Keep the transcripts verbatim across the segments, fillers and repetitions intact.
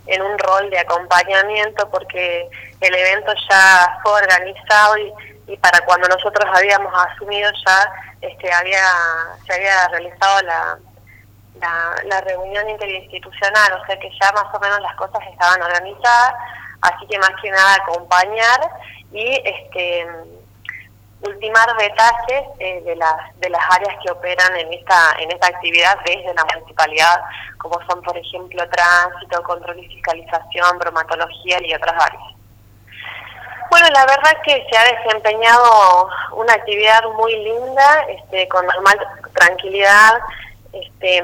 en un rol de acompañamiento porque el evento ya fue organizado y, y para cuando nosotros habíamos asumido ya este, había se había realizado la, la, la reunión interinstitucional, o sea que ya más o menos las cosas estaban organizadas, así que más que nada acompañar y este ultimar detalles eh, de las de las áreas que operan en esta en esta actividad desde la municipalidad, como son por ejemplo tránsito, control y fiscalización, bromatología y otras áreas. Bueno, la verdad es que se ha desempeñado una actividad muy linda, este, con normal tranquilidad, este,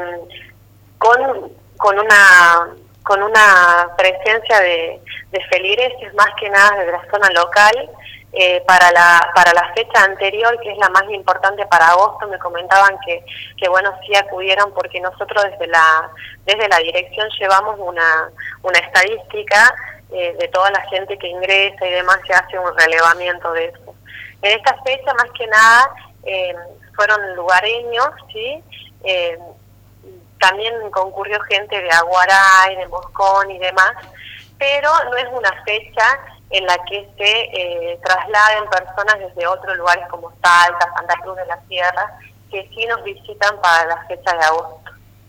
con con una con una presencia de, de feligreses más que nada de la zona local. Eh, para la para la fecha anterior, que es la más importante para agosto, me comentaban que que bueno, sí acudieron porque nosotros desde la desde la dirección llevamos una una estadística eh, de toda la gente que ingresa y demás, se hace un relevamiento de eso. En esta fecha más que nada eh, fueron lugareños, sí, eh, también concurrió gente de Aguaray, de Moscón y demás, pero no es una fecha en la que se eh, trasladen personas desde otros lugares como Salta, Santa Cruz de la Sierra, que sí nos visitan para la fecha de agosto.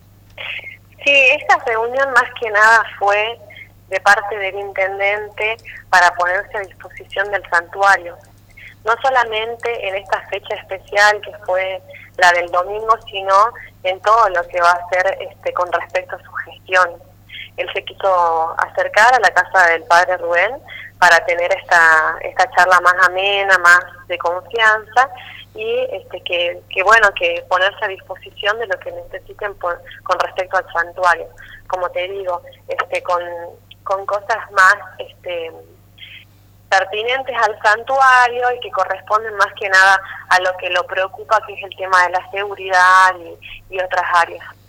Sí, esta reunión más que nada fue de parte del intendente para ponerse a disposición del santuario, no solamente en esta fecha especial que fue la del domingo, sino en todo lo que va a hacer este, con respecto a su gestión. Él se quiso acercar a la casa del padre Rubén para tener esta esta charla más amena, más de confianza y este que, que bueno, que ponerse a disposición de lo que necesiten por, con respecto al santuario. Como te digo, este con, con cosas más este pertinentes al santuario y que corresponden más que nada a lo que lo preocupa, que es el tema de la seguridad y, y otras áreas.